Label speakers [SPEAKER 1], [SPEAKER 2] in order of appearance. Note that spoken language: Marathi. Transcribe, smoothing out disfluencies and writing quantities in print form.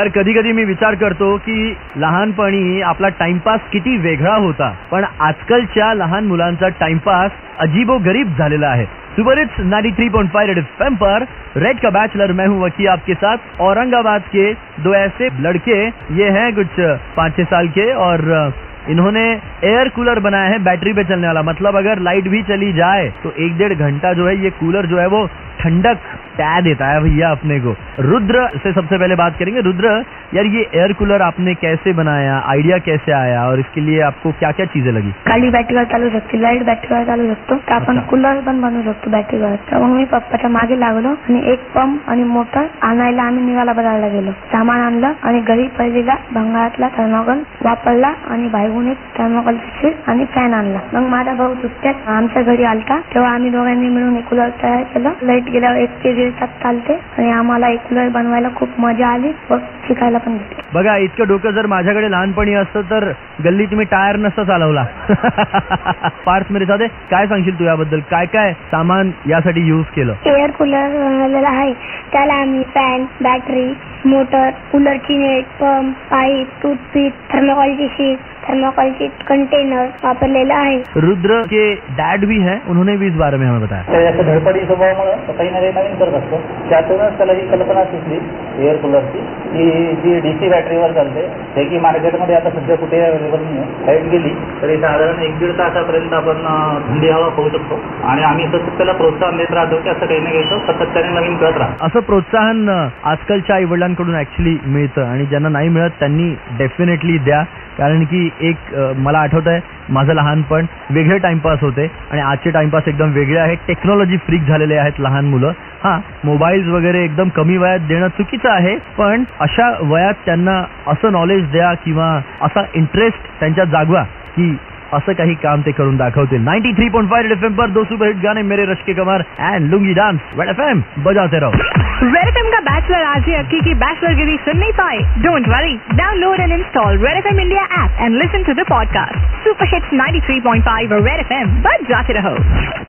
[SPEAKER 1] यार कधी कधी मी विचार करतो की लहानपणी आपला टाइमपास किती वेगळा होता, पण आजकालच्या लहान मुलांचा टाइमपास अजीबोगरीब झालेला है। सुपर हिट्स 93.5 रेड एफएम पर रेड का बैचलर मैं हूं वकी आपके साथ। औरंगाबाद के दो ऐसे लड़के ये हैं कुछ 5-6 साल के और इन्होंने एयर कूलर बनाया है बैटरी पे चलने वाला। मतलब अगर लाइट भी चली जाए तो 1-1.5 घंटा जो है ये कूलर जो है वो ठंडक क्या देता है भैया अपने को। रुद्र से सबसे पहले बात करेंगे। रुद्र यार ये एयर कूलर आपने कैसे बनाया, आइडिया कैसे आया और इसके लिए आपको क्या क्या चीजें लगी?
[SPEAKER 2] खाली बॅटरीवर चालू शकते, लाईट बॅटरीवर चालू शकतो, तर आपण कूलर पण बनवू शकतो बॅटरीवर। तर मग मी पप्पाच्या मागे लागलो आणि एक पंप आणि मोटर आणायला आम्ही निघाला बघायला गेलो। सामान आणलं आणि घरी पहिलीला भंगारातला थर्मोकॉल वापरला आणि बाहेरून एक थर्मोकॉलची शीट आणि फॅन आणला। मग माझा भाऊ सुट्ट्यात आमच्या घरी आलता तेव्हा आम्ही दोघांनी मिळून एक कूलर तयार केलं। लाईट गेल्यावर 1 ते 1.5 तास चालते आणि आम्हाला एक कूलर बनवायला खूप मजा आली व शिकायला पण भेटले।
[SPEAKER 1] बघा इतकं डोकं जर माझ्याकडे लहानपणी असतं तर गल्लीत मी टायर नसता चालवला। पार्थ मेरे साथ काय सांगशील तू याबद्दल, काय काय सामान यासाठी यूज केलं?
[SPEAKER 3] एअर कूलर बनवलेला आहे, त्याला आम्ही फॅन, बॅटरी, मोटर, कूलरची नेट, पंप, पाईप, टूथपिक, थर्मोकॉलची शीट, थर्मोकॉलची कंटेनर वापरलेला आहे।
[SPEAKER 1] रुद्र के डैड भी हैं, उन्होंने भी इस बारे में हमें बताया।
[SPEAKER 4] त्याच्या धडपडी स्वभावामुळे काही ना काही नवीन करत असतो, त्यातूनच त्याला ही कल्पना सुचली एअर कूलरची की जी डीसी बॅटरीवर चालते, जे की मार्केटमध्ये आता सध्या कुठे अवेलेबल नाही आहे। लाईट गेली तरी साधारण 1-1.5 तासापर्यंत आपण थंडी हवा पाहू शकतो आणि आम्ही सतत त्याला प्रोत्साहन देत राहतो की असं काही ना काही सातत्याने नवीन करत राहा।
[SPEAKER 1] असं प्रोत्साहन आजकालच्या आई वडिलांकडून ऍक्च्युली मिळतं आणि ज्यांना नाही मिळत त्यांनी डेफिनेटली द्या, कारण की एक मला आठवत आहे माझं लहानपण वेगळे टाइमपास होते आणि आजचे टाइमपास एकदम वेगळे आहेत। टेक्नॉलॉजी फ्रीक झालेले आहेत लहान मुलं। हां, मोबाईल्स वगैरे एकदम कमी वयात देणं चुकीचं आहे, पण अशा वयात त्यांना असं नॉलेज द्या किंवा असा इंटरेस्ट त्यांच्यात जागवा की असं काही काम ते करून दाखवतील। 93.5 रेड एफएम पर 2 सुपरहिट गाने मेरे रश के कमर and lungi dance. Red FM बजाते रहो।
[SPEAKER 5] रेड एफएम का बैचलर आज ये अक्की की बैचलर गिरी सुन नहीं पाए? Don't worry, download and install Red FM India app and listen to the podcast. Super hits 93.5 Red FM बजाते रहो।